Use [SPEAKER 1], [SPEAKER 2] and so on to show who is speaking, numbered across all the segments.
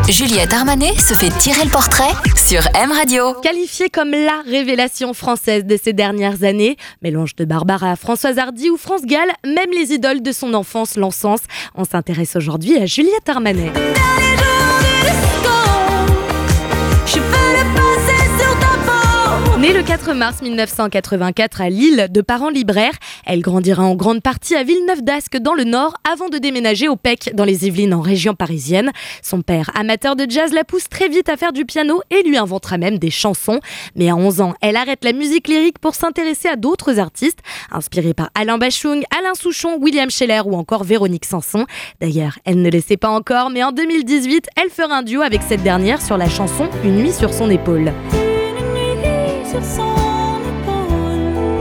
[SPEAKER 1] Juliette Armanet se fait tirer le portrait sur M Radio.
[SPEAKER 2] Qualifiée comme la révélation française de ces dernières années, mélange de Barbara, Françoise Hardy ou France Gall, même les idoles de son enfance l'encensent. On s'intéresse aujourd'hui à Juliette Armanet. Née le 4 mars 1984 à Lille de parents libraires, elle grandira en grande partie à Villeneuve-d'Ascq dans le Nord avant de déménager au Pec dans les Yvelines en région parisienne. Son père, amateur de jazz, la pousse très vite à faire du piano et lui inventera même des chansons. Mais à 11 ans, elle arrête la musique lyrique pour s'intéresser à d'autres artistes, inspirés par Alain Bachung, Alain Souchon, William Scheller ou encore Véronique Sanson. D'ailleurs, elle ne le sait pas encore, mais en 2018, elle fera un duo avec cette dernière sur la chanson « Une nuit sur son épaule ».
[SPEAKER 3] Sur son épaule,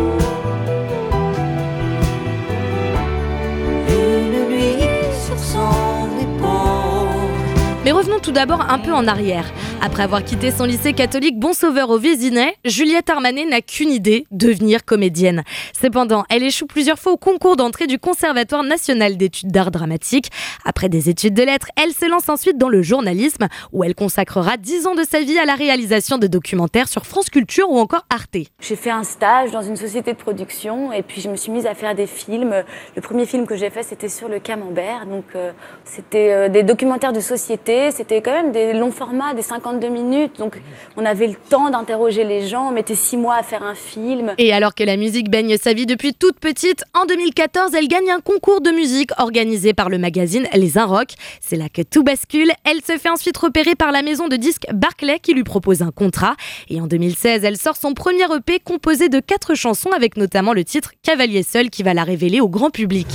[SPEAKER 3] une nuit sur son épaule.
[SPEAKER 2] Mais revenons tout d'abord un peu en arrière. Après avoir quitté son lycée catholique Bon Sauveur au Vésinet, Juliette Armanet n'a qu'une idée, devenir comédienne. Cependant, elle échoue plusieurs fois au concours d'entrée du Conservatoire national d'études d'art dramatique. Après des études de lettres, elle se lance ensuite dans le journalisme, où elle consacrera 10 ans de sa vie à la réalisation de documentaires sur France Culture ou encore Arte.
[SPEAKER 4] J'ai fait un stage dans une société de production et puis je me suis mise à faire des films. Le premier film que j'ai fait, c'était sur le camembert. Donc c'était des documentaires de société, c'était quand même des longs formats, des 52 minutes. Donc on avait le temps d'interroger les gens, on mettait 6 mois à faire un film.
[SPEAKER 2] Et alors que la musique baigne sa vie depuis toute petite, en 2014, elle gagne un concours de musique organisé par le magazine Les Inrocks. C'est là que tout bascule. Elle se fait ensuite repérer par la maison de disques Barclay qui lui propose un contrat. Et en 2016, elle sort son premier EP composé de 4 chansons avec notamment le titre Cavalier seul qui va la révéler au grand public.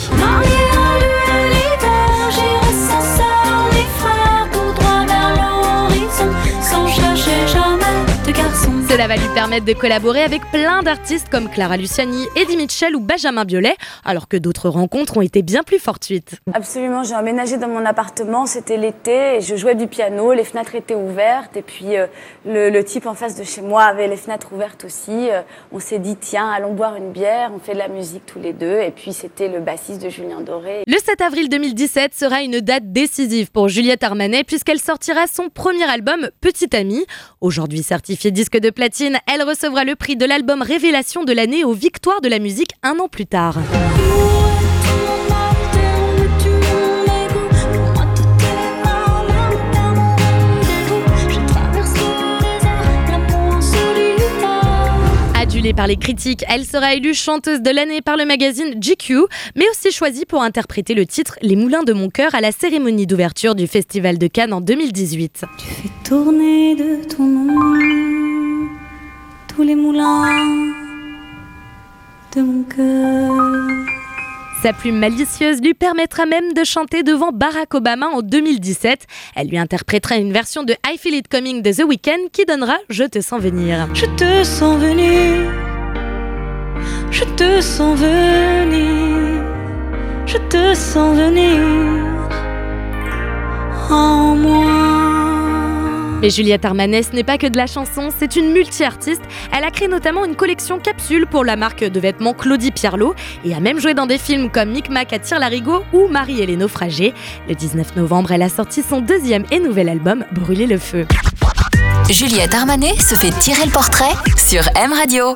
[SPEAKER 2] Cela va lui permettre de collaborer avec plein d'artistes comme Clara Luciani, Eddie Mitchell ou Benjamin Biolay, alors que d'autres rencontres ont été bien plus fortuites.
[SPEAKER 4] Absolument, j'ai emménagé dans mon appartement, c'était l'été, et je jouais du piano, les fenêtres étaient ouvertes, et puis le type en face de chez moi avait les fenêtres ouvertes aussi. On s'est dit, tiens, allons boire une bière, on fait de la musique tous les deux, et puis c'était le bassiste de Julien Doré.
[SPEAKER 2] Le 7 avril 2017 sera une date décisive pour Juliette Armanet, puisqu'elle sortira son premier album, Petite Amie. Aujourd'hui certifiée disque de platine, elle recevra le prix de l'album Révélation de l'année aux Victoires de la musique un an plus tard. Adulée par les critiques, elle sera élue chanteuse de l'année par le magazine GQ, mais aussi choisie pour interpréter le titre Les Moulins de mon cœur à la cérémonie d'ouverture du Festival de Cannes en 2018.
[SPEAKER 3] Tu fais tourner de ton nom tous les moulins de mon cœur.
[SPEAKER 2] Sa plume malicieuse lui permettra même de chanter devant Barack Obama en 2017. Elle lui interprétera une version de I Feel It Coming de The Weeknd qui donnera Je te sens venir.
[SPEAKER 3] Je te sens venir, je te sens venir, je te sens venir en moi.
[SPEAKER 2] Mais Juliette Armanet, ce n'est pas que de la chanson, c'est une multi-artiste. Elle a créé notamment une collection capsule pour la marque de vêtements Claudie Pierlot et a même joué dans des films comme Micmac à Tire-Larigot ou Marie et les naufragés. Le 19 novembre, elle a sorti son deuxième et nouvel album, Brûler le feu.
[SPEAKER 1] Juliette Armanet se fait tirer le portrait sur M Radio.